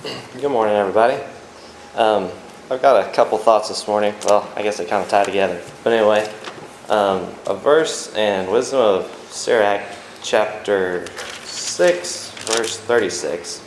Good morning, everybody. I've got a couple thoughts this morning. Well, I guess they kind of tie together. But anyway, a verse in Wisdom of Sirach, chapter 6, verse 36.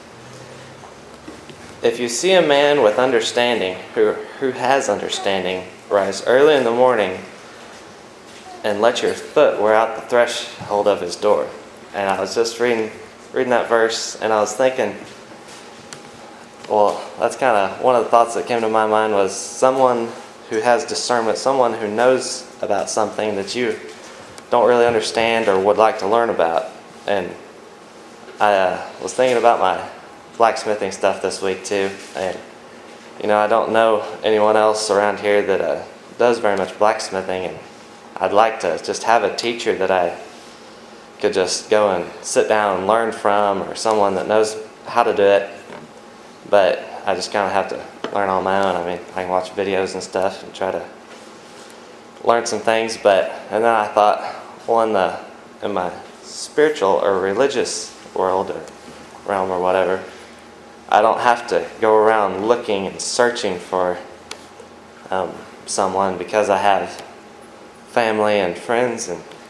If you see a man with understanding, who has understanding, rise early in the morning and let your foot wear out the threshold of his door. And I was just reading that verse, and I was thinking, well, that's kind of one of the thoughts that came to my mind was someone who has discernment, someone who knows about something that you don't really understand or would like to learn about. And I was thinking about my blacksmithing stuff this week too. And, I don't know anyone else around here that does very much blacksmithing. And I'd like to just have a teacher that I could just go and sit down and learn from, or someone that knows how to do it. But I just kind of have to learn on my own. I mean, I can watch videos and stuff and try to learn some things. And then I thought, well, in my spiritual or religious world or realm or whatever, I don't have to go around looking and searching for someone, because I have family and friends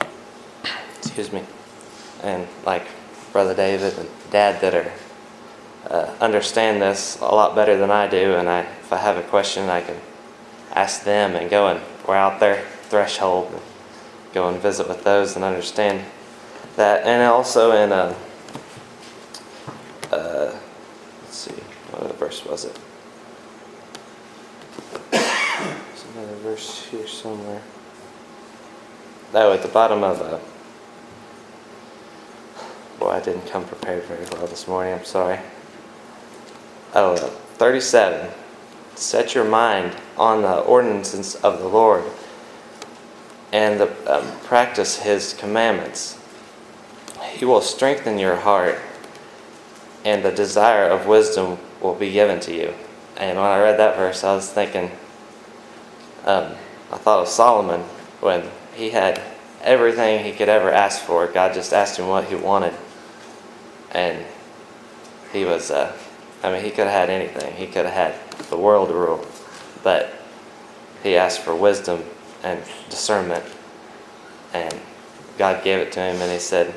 and like Brother David and Dad that are understand this a lot better than I do, and if I have a question, I can ask them and go and we're out their threshold and go and visit with those and understand that. And also in let's see, what verse was it? There's another verse here somewhere. Oh, at the bottom of boy, I didn't come prepared very well this morning. I'm sorry. 37. Set your mind on the ordinances of the Lord and practice His commandments. He will strengthen your heart, and the desire of wisdom will be given to you. And when I read that verse, I was thinking, I thought of Solomon when he had everything he could ever ask for. God just asked him what he wanted, and he was he could have had anything. He could have had the world to rule, but he asked for wisdom and discernment, and God gave it to him, and He said,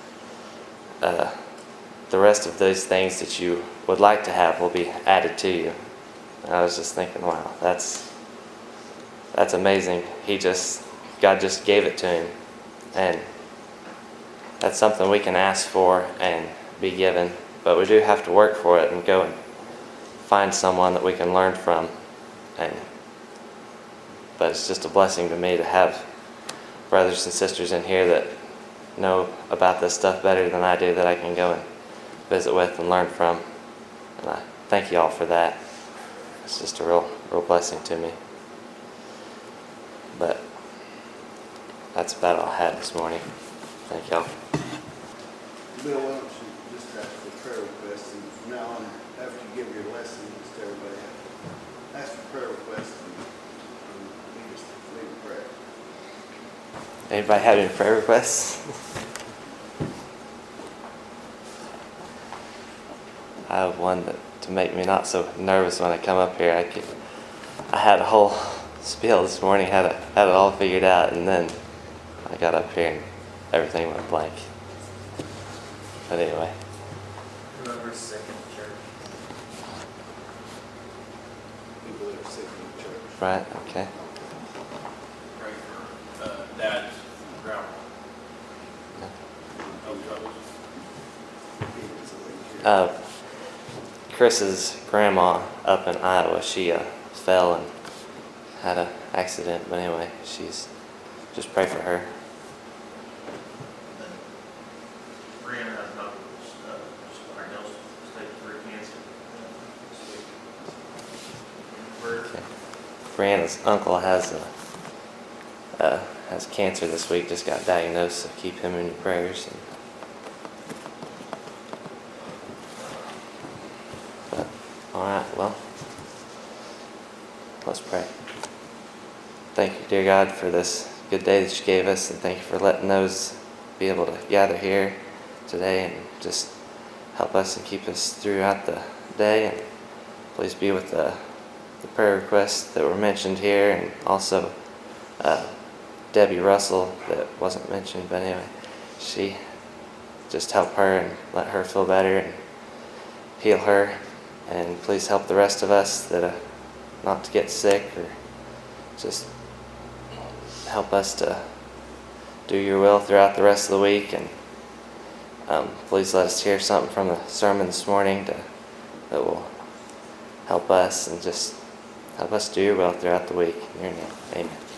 the rest of those things that you would like to have will be added to you. And I was just thinking, wow, that's amazing. God just gave it to him, and that's something we can ask for and be given. But we do have to work for it and go and find someone that we can learn from. But it's just a blessing to me to have brothers and sisters in here that know about this stuff better than I do, that I can go and visit with and learn from. And I thank you all for that. It's just a real blessing to me. But that's about all I had this morning. Thank y'all. Bill, why don't you just ask for prayer requests, and from now on, after you give your lesson, just everybody ask for prayer requests, and we just lead a prayer. Anybody have any prayer requests? I have one to make me not so nervous when I come up here. I had a whole spiel this morning, had it all figured out, and then I got up here and everything went blank. But anyway. Whoever's sick in the church. People that are sick in the church. Right, okay. Pray for Dad's grandma. Chris's grandma up in Iowa, she fell and had an accident. But anyway, just pray for her. Brianna has not just diagnosed stage 3 cancer this week. Okay. Brianna's uncle has cancer this week, just got diagnosed, so keep him in your prayers. All right, well, let's pray. Thank you, dear God, for this good day that you gave us, and thank you for letting those be able to gather here today and just help us and keep us throughout the day, and please be with the prayer requests that were mentioned here, and also Debbie Russell that wasn't mentioned, but anyway, she just help her and let her feel better and heal her, and please help the rest of us that not to get sick, or just help us to do your will throughout the rest of the week. And please let us hear something from the sermon this morning that will help us and just help us do your will throughout the week. In your name, amen.